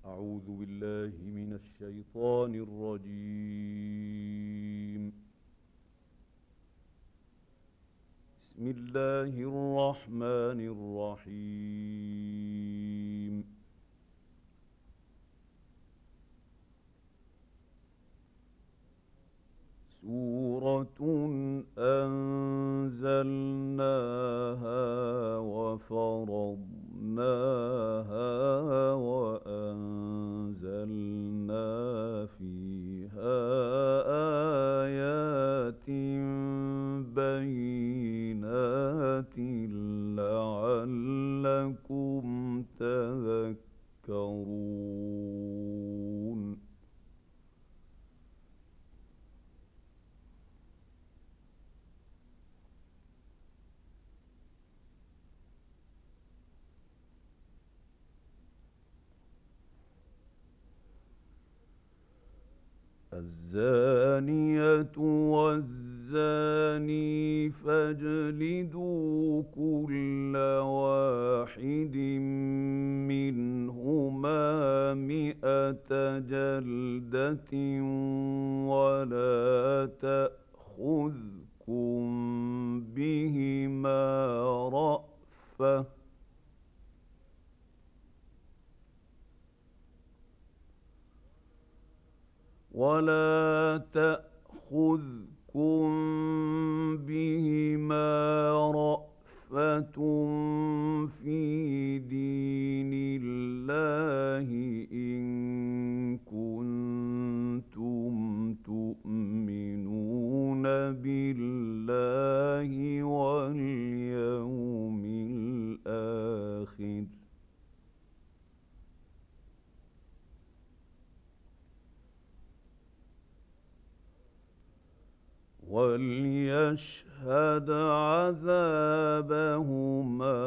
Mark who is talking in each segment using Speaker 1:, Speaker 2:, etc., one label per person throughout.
Speaker 1: أعوذ بالله من الشيطان الرجيم. بسم الله الرحمن الرحيم. سورة أنزلناها وفرضناها وأنزلنا فيها آيات بينات لعلكم تذكرون. الزانية والزاني فاجلدوا كل واحد منهما 100 جلدة ولا تأخذكم بهما رأفة ولا تأخذكم بهما رأفة في دين الله إن كنتم تؤمنون بالله واليوم الآخر. وليشهد عذابهما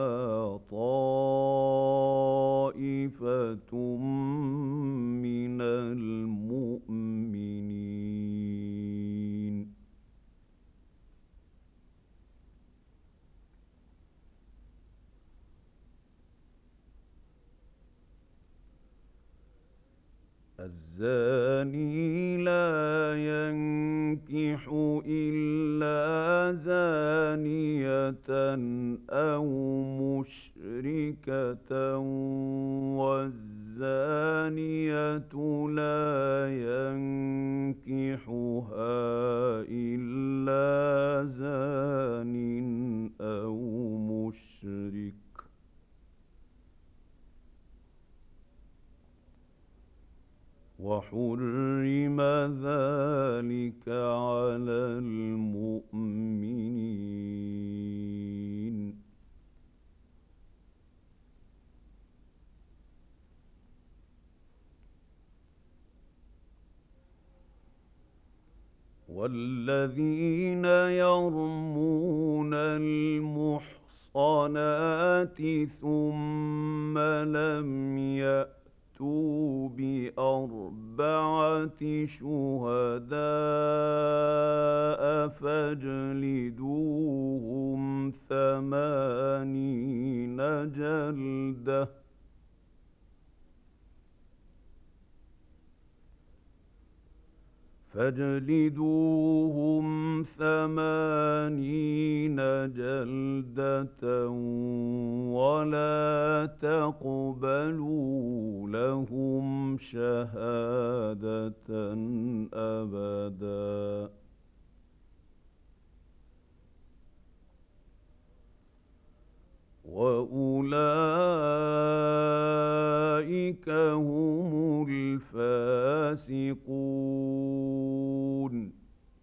Speaker 1: طائفة من المؤمنين. الزاني لا ينكح إلا زانية أو مشركة والزانية لا ينكحها إلا زان أو مشرك وحرم ذلك على المؤمنين. والذين يرمون المحصنات ثم لم يأتوا بأربعة شهداء فاجلدوهم 80 جلدة ولا تقبلوا لهم شهادة أبدا وأولئك هم الفاسقون.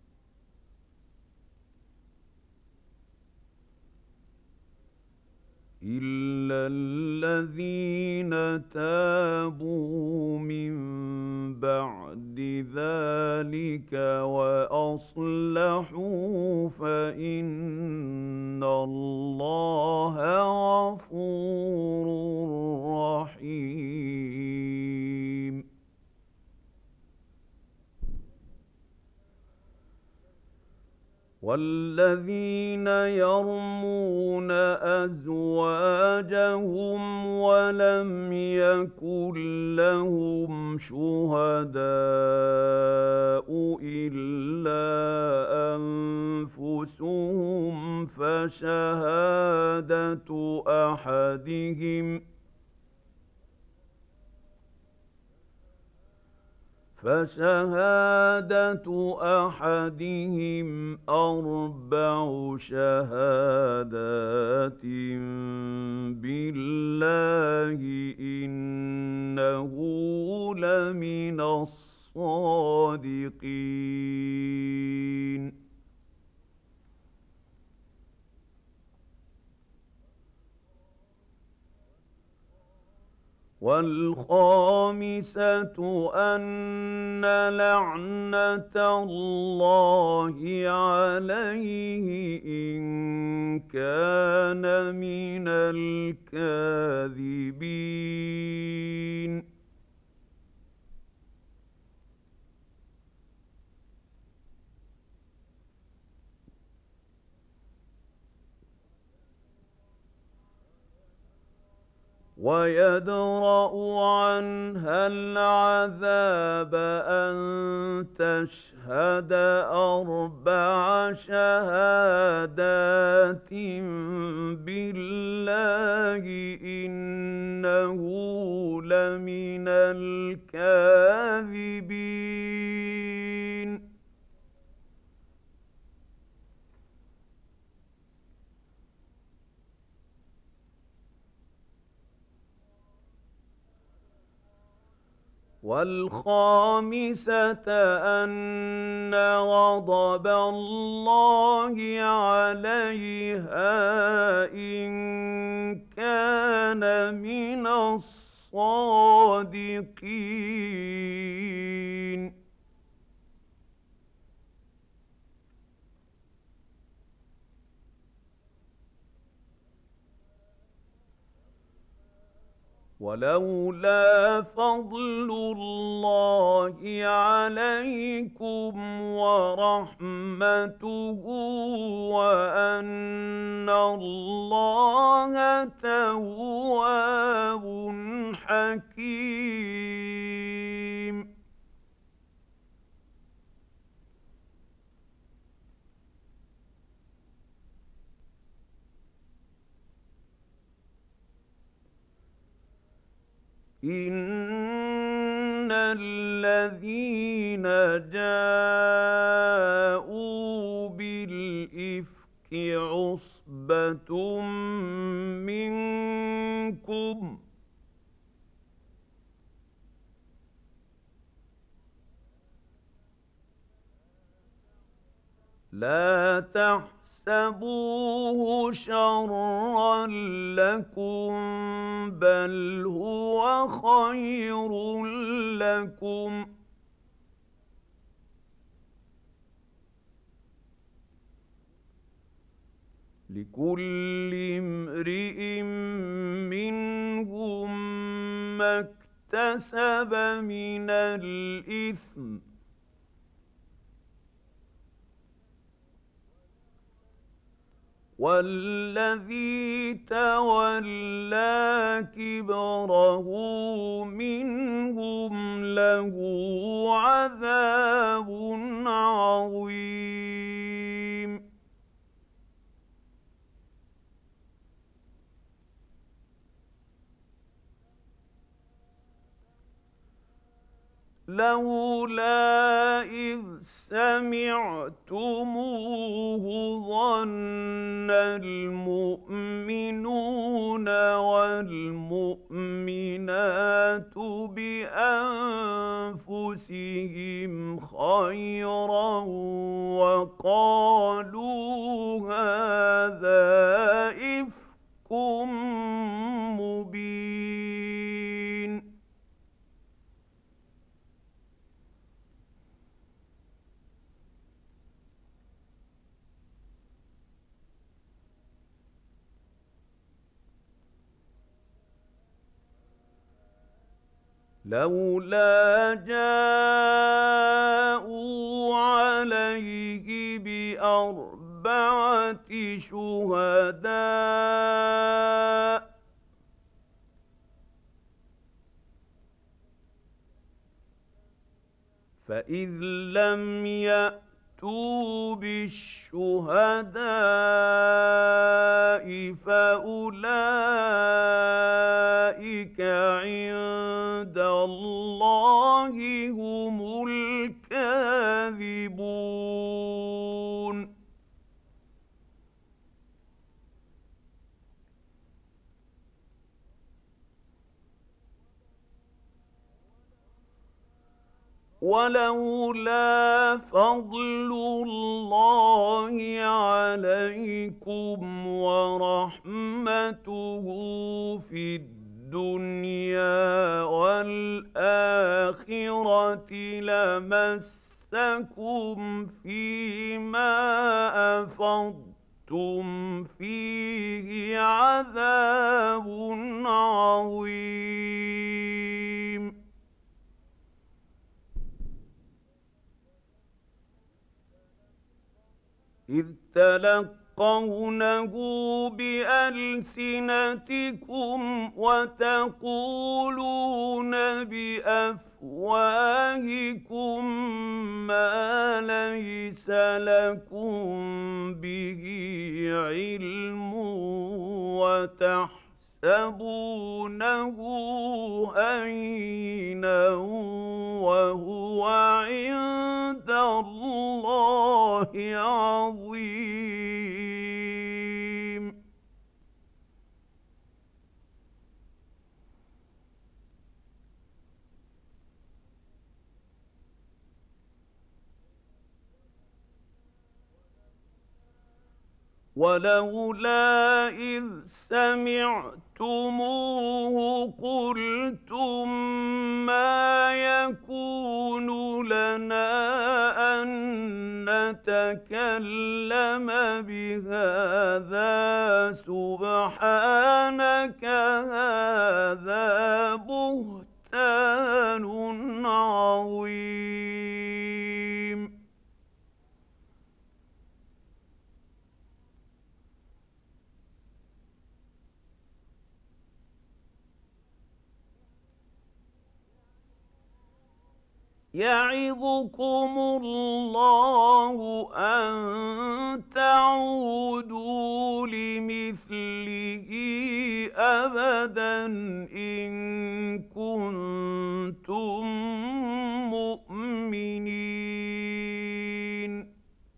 Speaker 1: إلا الذين تابوا من بعد ذلك وأصلحوا فإن الله غفور رحيم. والذين يرمون أزواجهم ولم يكن لهم شهداء إلا أنفسهم فشهادة أحدهم أربع شهادات بالله إنه لمن الصادقين. والخامسة أن لعنة الله عليه إن كان من الكاذبين. ويدرأ عنها العذاب أن تشهد أربع شهادات بالله إنه لمن الكاذبين. والخامسة أن غضب الله عليها إن كان من الصادقين. ولولا فضل الله عليكم ورحمته وأن الله تواب حكيم. إن الذين جاءوا بالإفك عصبة منكم لا تحسبوه شرا لكم بل هو خير لكم لكل امرئ منهم ما اكتسب من الإثم والذي تولى كبره منهم له عذاب عظيم. لولا إذ سمعتموه ظن المؤمنون والمؤمنات بأنفسهم خيرا وقالوا هذا إفك مبين. لولا جاءوا عليه بأربعة شهداء فإذ لم يأتوا بالشهداء فأولئك عند الله هم الكاذبون ولولا فضل الله عليكم ورحمته في الدنيا والآخرة لمسكم فيما أفضتم فيه عذاب عظيم إذ تلقونه بألسنتكم وتقولون بأفواهكم ما ليس لكم به علم وتحسبونه هينا وهو عند الله عظيم ولولا إذ سمعتموه قلتم ما يكون لنا أن نتكلم بهذا سبحانك هذا بهتان عظيم يعظكم الله أن تعودوا لمثله أبدا إن كنتم مؤمنين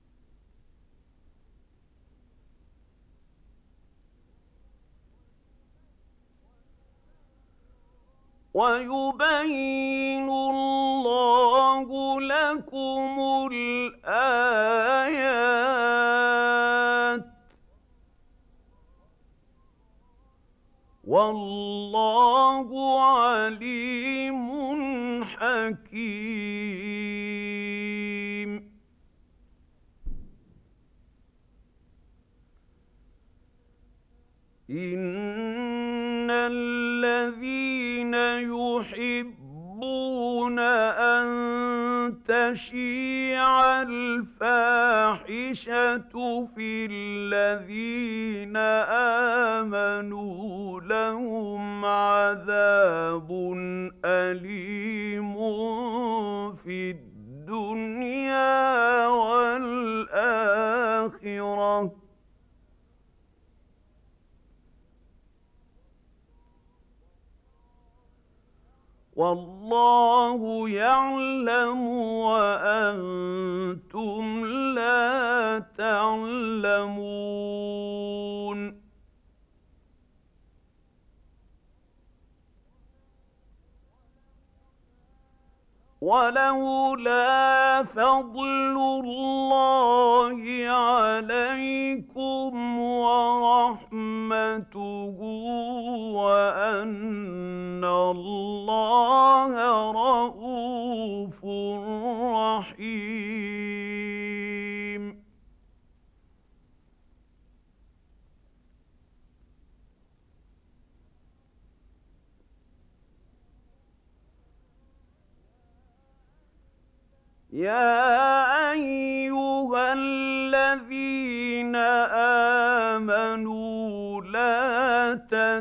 Speaker 1: ويبين الله لكم الآيات والله عليم حكيم إن الذين يحبون أن تشيع الفاحشة في الذين آمنوا لهم عذاب أليم في الدنيا والآخرة والله يعلم وأنتم لا تعلمون ولولا فضل الله عليكم ورحمته وأن الله رءوف رحيم يا أيها الذين آمنوا لا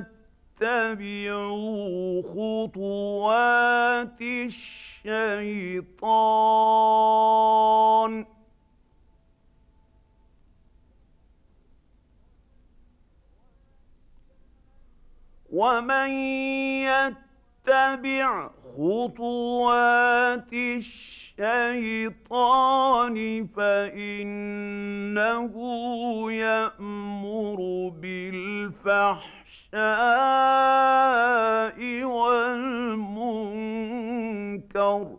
Speaker 1: تتبعوا خطوات الشيطان ومن يتبع خطوات الشيطان فإنه يأمر بالفحشاء والمنكر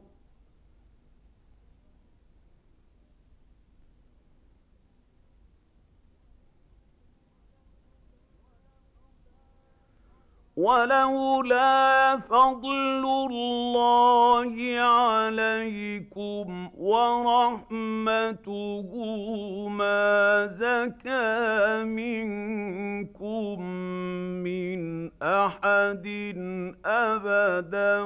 Speaker 1: ولولا فضل الله عليكم ورحمته ما زكى منكم من أحد أبدا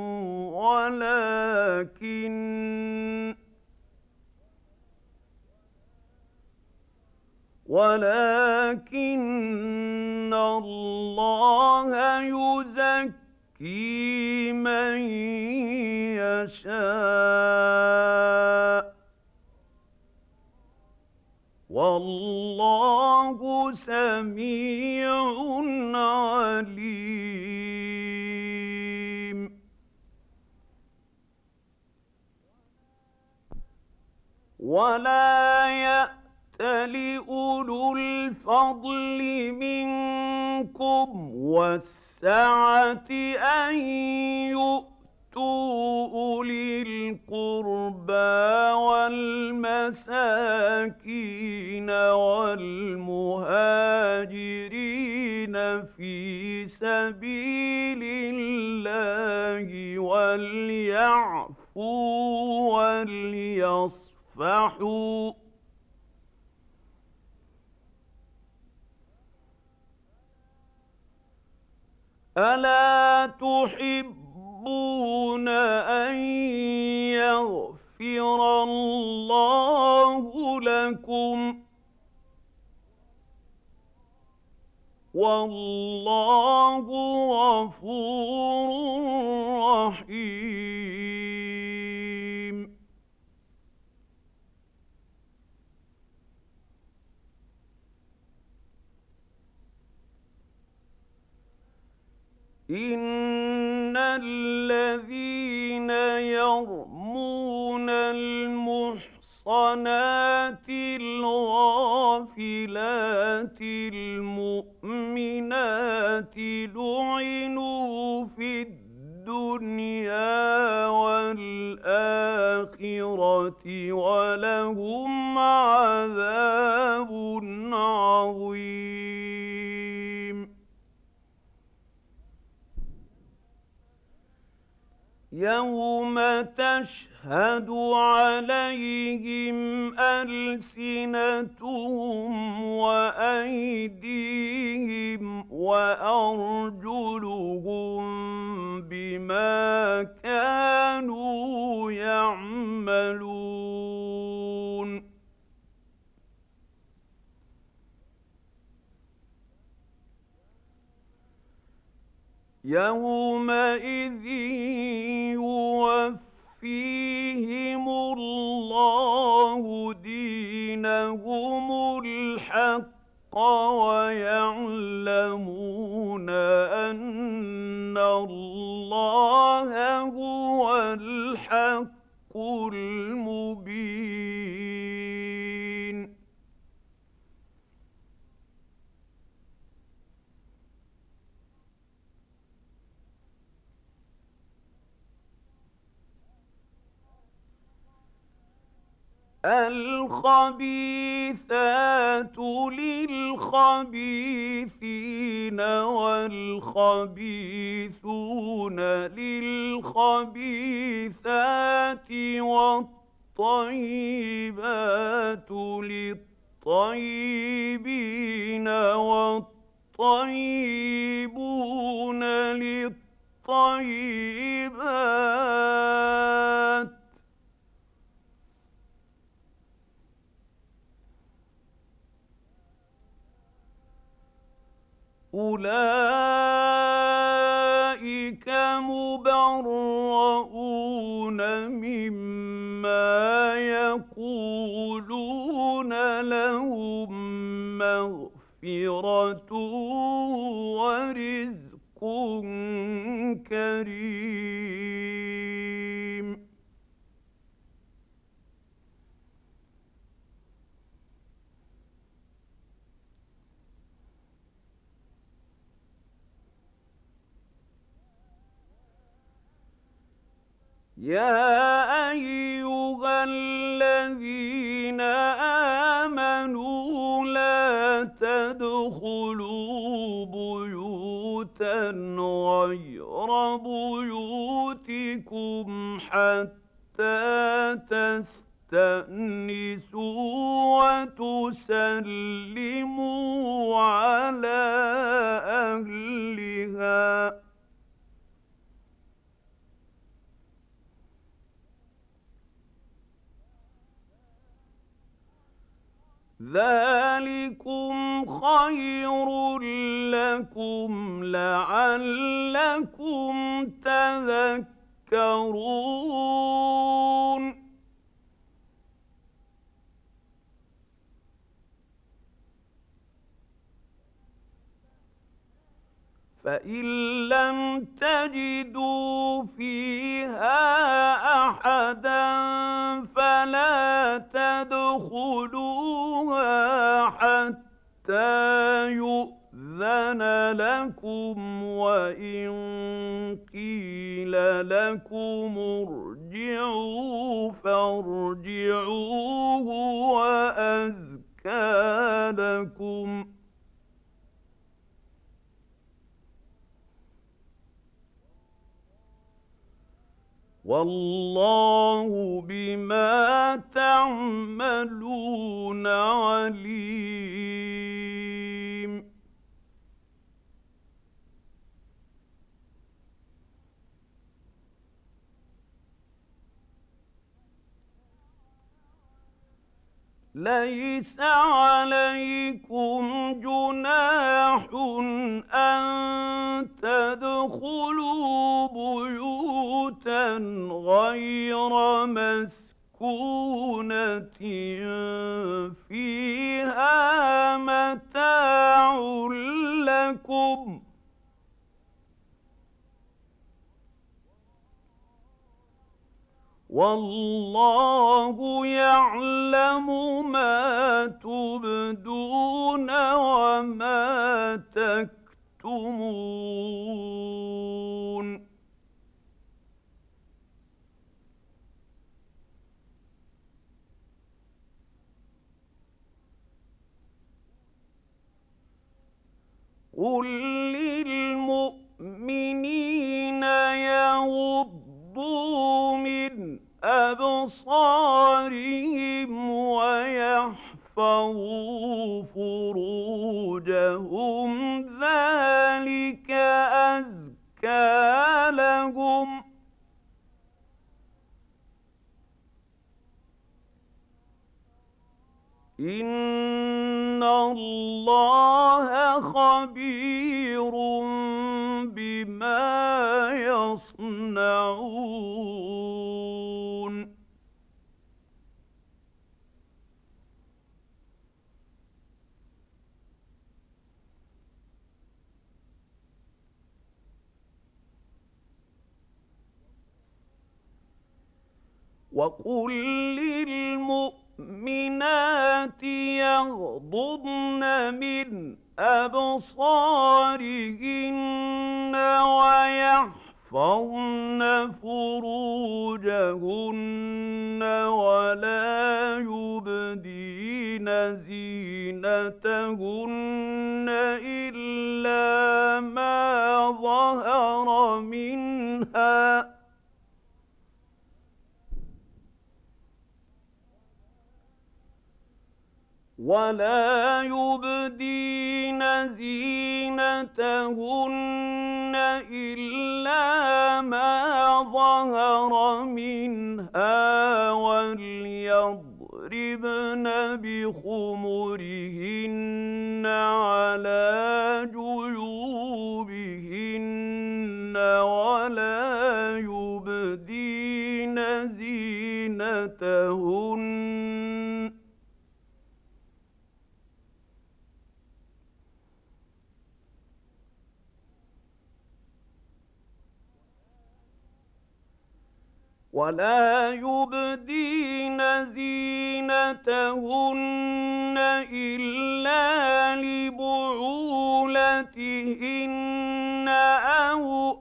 Speaker 1: ولكن الله يزكي من يشاء والله سميع عليم ولا يأتل أولو الفضل منكم والسعة أن يؤتوا أولي القربى والمساكين والمهاجرين في سبيل الله وليعفوا وليصفحوا ألا تحبون أن يغفر الله لكم والله غفور رحيم إن الذين يرمون المحصنات الغافلات المؤمنات لعنوا في الدنيا والآخرة ولهم عذاب عظيم يوم تشهد عليهم ألسنتهم وأيديهم وأرجلهم بما كانوا يعملون يومئذ يوفيهم الله دينهم الحق ويعلمون أن الله هو الحق المبين الخبيثات للخبيثين والخبيثون للخبيثات والطيبات للطيبين والطيبون للطيبات أولئك مبرؤون مما يقولون لهم مغفرة ورزق كريم. يا أيها الذين آمنوا لا تدخلوا بيوتا غير بيوتكم حتى تستأنسوا وتسلموا على أهلها. ذلكم خير لكم لعلكم تذكرون. فإن لم تجدوا فيها أحدا فلا تدخلوها حتى يؤذن لكم، وإن قيل لكم ارجعوا فارجعوا هو أزكى لكم. والله بما تعملون عليم. ليس عليكم جناح أن تدخلوا بيوتا غير مسكونة فيها متاع لكم، والله يعلم ما تبدون وما تكتمون. قل للمؤمنين يغضوا من أبصارهم ويحفظوا فروجهم ذلك أزكى لهم، إن الله خبير بما يصنعون. وقل للمؤمنات يغضضن من أبصارهن ويحفظن فروجهن ولا يبدين زينتهن إلا ما ظهر منها، ولا يبدين زينتهن إلا ما ظهر منها، وليضربن بخمرهن على جيوبهن ولا يبدين زينتهن إلا لبعولتهن أو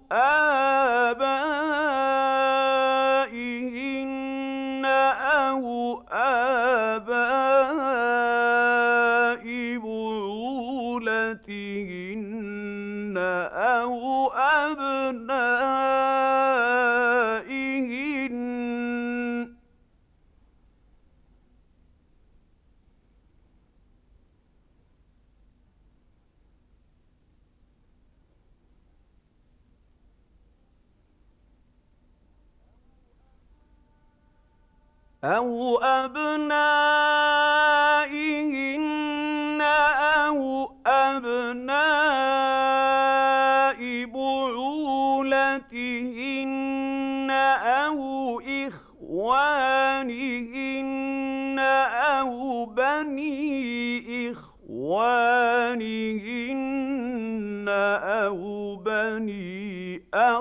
Speaker 1: آبائهن أو آباء بعولتهن أو أبنائهن أو أبنائهن أو أبناء بعولتهن أو إخوانهن أو بني إخوانهن أو بني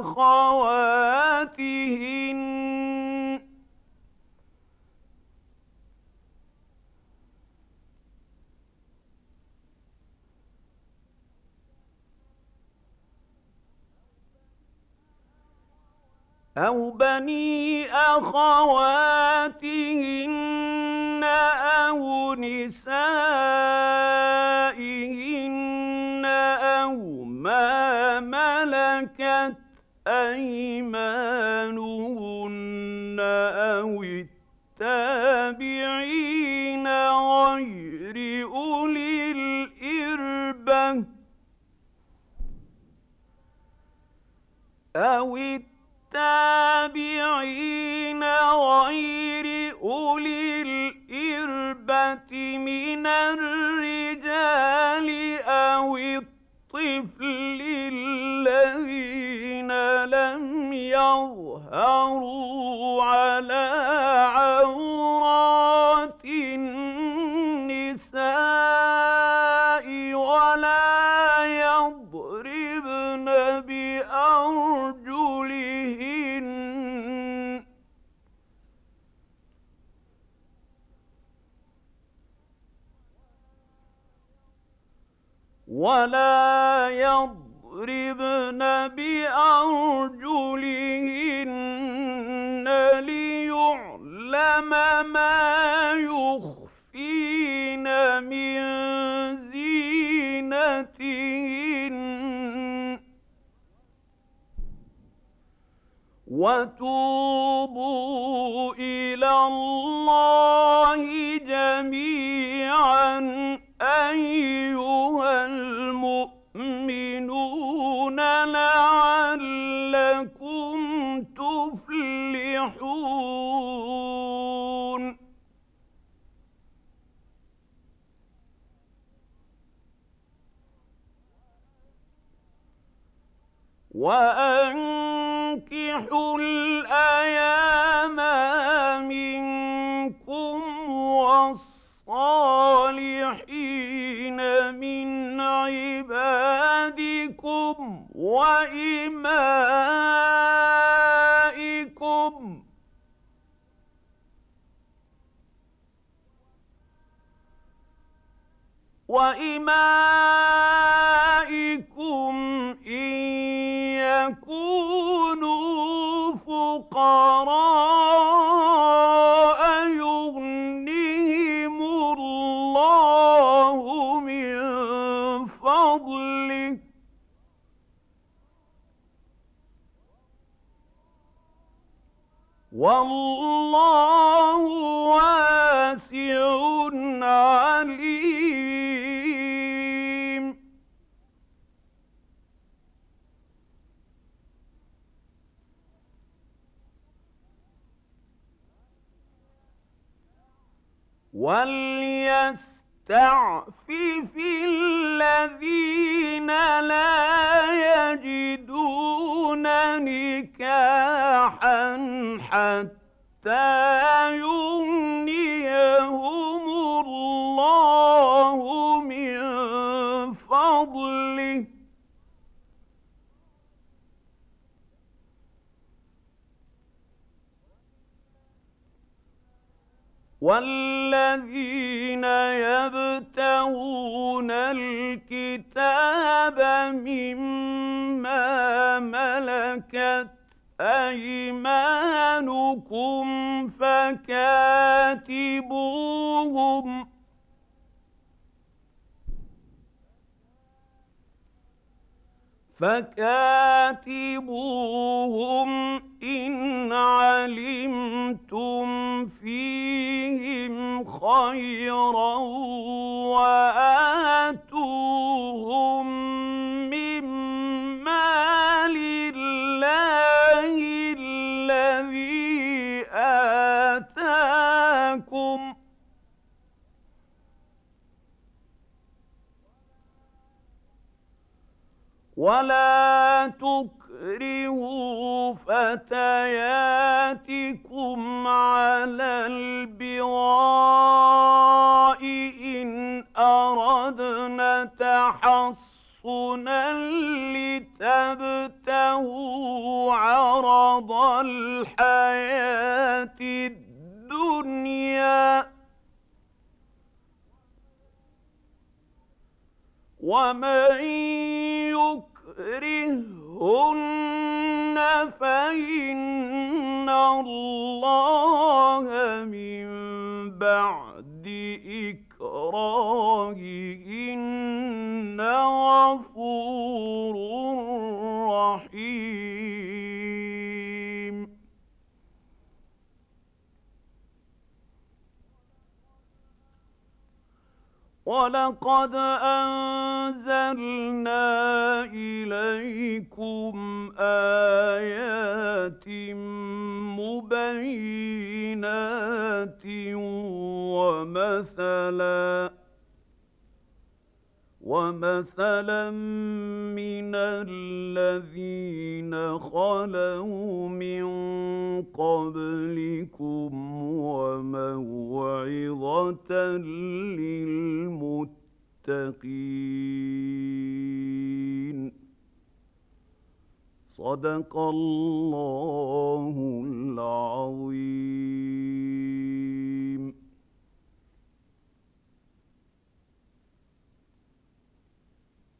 Speaker 1: أخواتهن أو بني أخواتهن أو نسائهن أو ما ملكت أيمانهن أو التابعين غير أولي الإربة أو التابعين غير أولي الإربة من الرجال أو الطفل الذين لم يظهروا على عورات النساء ولا يضربن بأرجلهن ليعلم ما يخفين من زينتهن وتوبوا إلى الله جميعا أيها المؤمنون لعلكم تفلحون. وأنكحوا الأيام منكم والصالحين من عبادكم وإمائكم إن يكونوا فقراء يغنيهم الله من فضله والله واسع عليم. وليستعفف الذين لا يجدون نكاحا حتى يغنيهم الله من فضله والذين يبتغون الكتاب مما ملكت أيمانكم فكاتبوهم إن علمتم فيهم خيرا وآتوهم من مال الله الذي آتاكم ولا تكرهوا فتياتكم على البغاء إن أردنا تحصنا لتبتغوا عرض الحياة الدنيا ومن يكرهن فإن الله من بعد إكراههن غفور رحيم ولقد أنزلنا إليكم آيات مبينات ومثلا من الذين خلوا من قبلكم وموعظة للمتقين صدق الله العظيم.